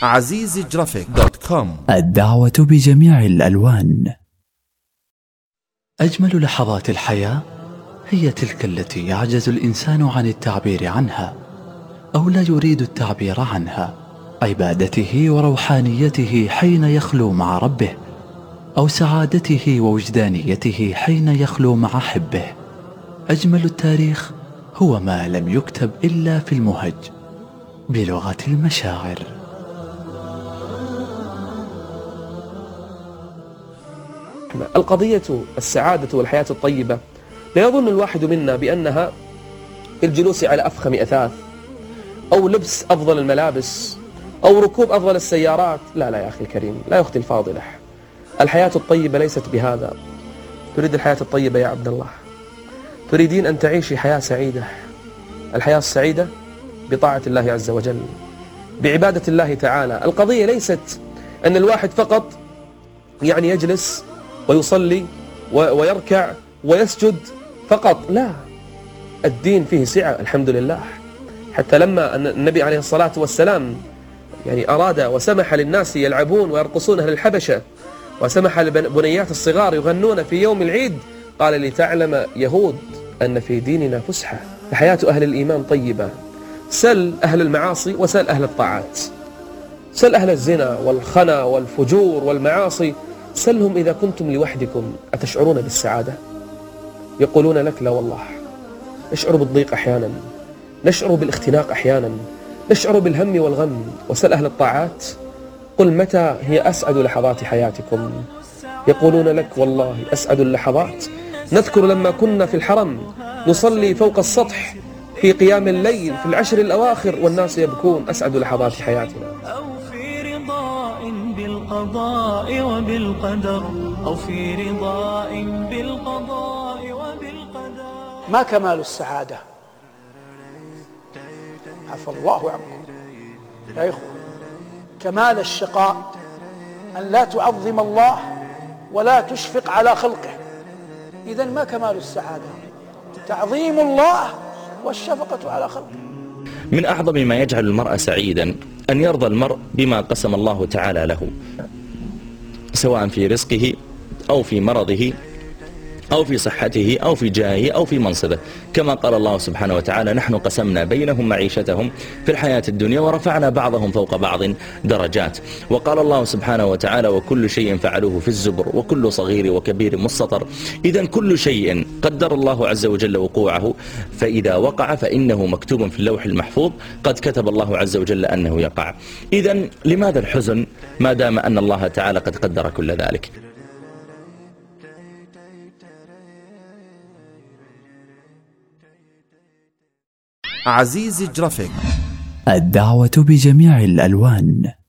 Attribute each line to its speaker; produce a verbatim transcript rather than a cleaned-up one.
Speaker 1: عزيز جرافيك دوت كوم.
Speaker 2: الدعوة بجميع الألوان. أجمل لحظات الحياة هي تلك التي يعجز الإنسان عن التعبير عنها أو لا يريد التعبير عنها، عبادته وروحانيته حين يخلو مع ربه، أو سعادته ووجدانيته حين يخلو مع حبه. أجمل التاريخ هو ما لم يكتب إلا في المهج بلغة المشاعر.
Speaker 3: القضية السعادة والحياة الطيبة لا يظن الواحد منا بأنها الجلوس على أفخم أثاث أو لبس أفضل الملابس أو ركوب أفضل السيارات. لا لا يا أخي الكريم، لا يا أختي الفاضلة، الحياة الطيبة ليست بهذا. تريد الحياة الطيبة يا عبد الله؟ تريدين أن تعيشي حياة سعيدة؟ الحياة السعيدة بطاعة الله عز وجل، بعبادة الله تعالى. القضية ليست أن الواحد فقط يعني يجلس ويصلي ويركع ويسجد فقط، لا، الدين فيه سعة الحمد لله. حتى لما النبي عليه الصلاة والسلام يعني أراد وسمح للناس يلعبون ويرقصون أهل الحبشة، وسمح لبنيات الصغار يغنون في يوم العيد، قال لتعلم يهود أن في ديننا فسحة. حياة أهل الإيمان طيبة. سل أهل المعاصي وسل أهل الطاعات، سل أهل الزنا والخنا والفجور والمعاصي، سلهم إذا كنتم لوحدكم أتشعرون بالسعادة؟ يقولون لك لا والله، نشعر بالضيق أحيانا، نشعر بالاختناق أحيانا، نشعر بالهم والغم. وسل أهل الطاعات، قل متى هي أسعد لحظات حياتكم؟ يقولون لك والله أسعد اللحظات نذكر لما كنا في الحرم نصلي فوق السطح في قيام الليل في العشر الأواخر والناس يبكون. أسعد لحظات حياتنا.
Speaker 4: أو في رضاء بالقضاء وبالقدر، أو في رضاء بالقضاء وبالقدر.
Speaker 5: ما كمال السعادة؟ عفى الله عنكم يا إخوة. كمال الشقاء أن لا تعظم الله ولا تشفق على خلقه. إذن ما كمال السعادة؟ تعظيم الله والشفقة على خلقه.
Speaker 6: من أعظم ما يجعل المرء سعيدا أن يرضى المرء بما قسم الله تعالى له، سواء في رزقه أو في مرضه أو في صحته أو في جاهه أو في منصبه، كما قال الله سبحانه وتعالى نحن قسمنا بينهم معيشتهم في الحياة الدنيا ورفعنا بعضهم فوق بعض درجات. وقال الله سبحانه وتعالى وكل شيء فعلوه في الزبر وكل صغير وكبير مستطر. إذن كل شيء قدر الله عز وجل وقوعه، فإذا وقع فإنه مكتوب في اللوح المحفوظ، قد كتب الله عز وجل أنه يقع. إذن لماذا الحزن ما دام أن الله تعالى قد قدر كل ذلك؟
Speaker 1: عزيز جرافيك.
Speaker 2: الدعوة بجميع الألوان.